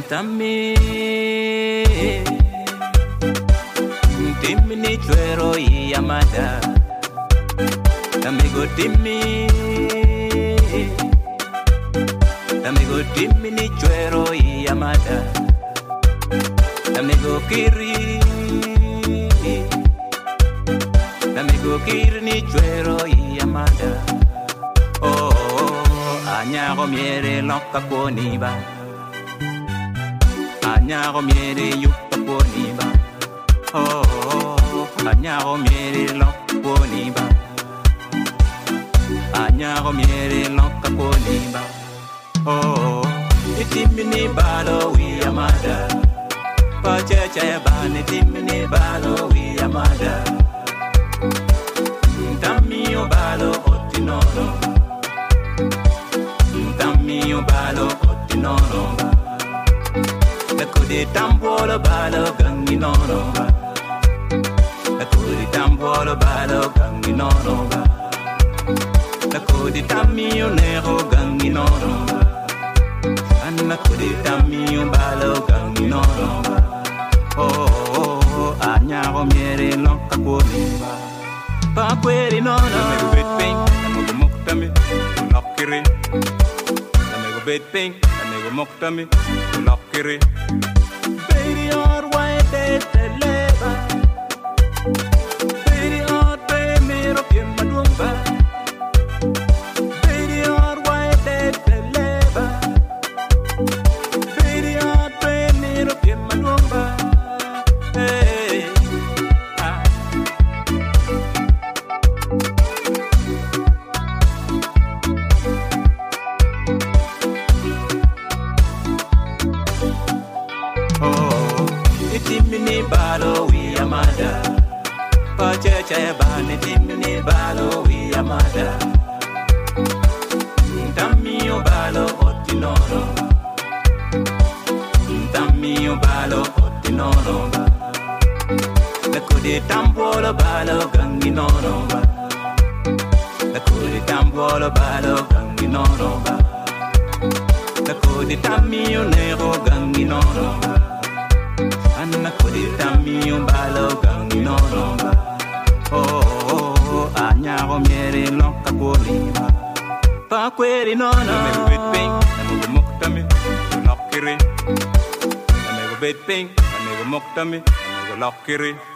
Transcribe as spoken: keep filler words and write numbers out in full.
Tammi Timmi ni chuero y amada Amigo Timmi Amigo Timmi ni chuero y amada Amigo Kiri Amigo Kiri ni chuero y amada Oh, oh, oh Añago miere loca poniba Añago miere yupa poniba Oh, oh, oh Añago miere loca poniba Añago miere loca poniba Oh, oh Itimini balo wi amada Pacheche bani timini balo wi amada Tamio balo otinono Tamio balo otinono Nakudi tambolo balo ganginono Nakudi tambolo balo ganginono Nakudi tamio nero ganginono Nakudi tamio balo ganginono Oh, oh, oh, añago miere loca poniba Pa queri no no Namego bet ping, namego moktami, unakiri Namego bet ping, namego moktami, unakiri Baby or white de teleba Baby or pe mero pie madumba Baby or white de teleba Baby or pe mero pie madumba Hey Timini balo wi amada Pacheche bani timini balo wi amada Tamio balo otinono Tamio balo otinono Nakudi tambolo balo ganginono Nakudi tambolo balo ganginono Nakudi tamio nero ganginono Anna kodi tamio balo ganginono Oh, oh, oh, añago miere loca poniba Pa queri no no Namego bet ping, namego moktami, unakiri Namego bet ping, namego moktami, namego lakiri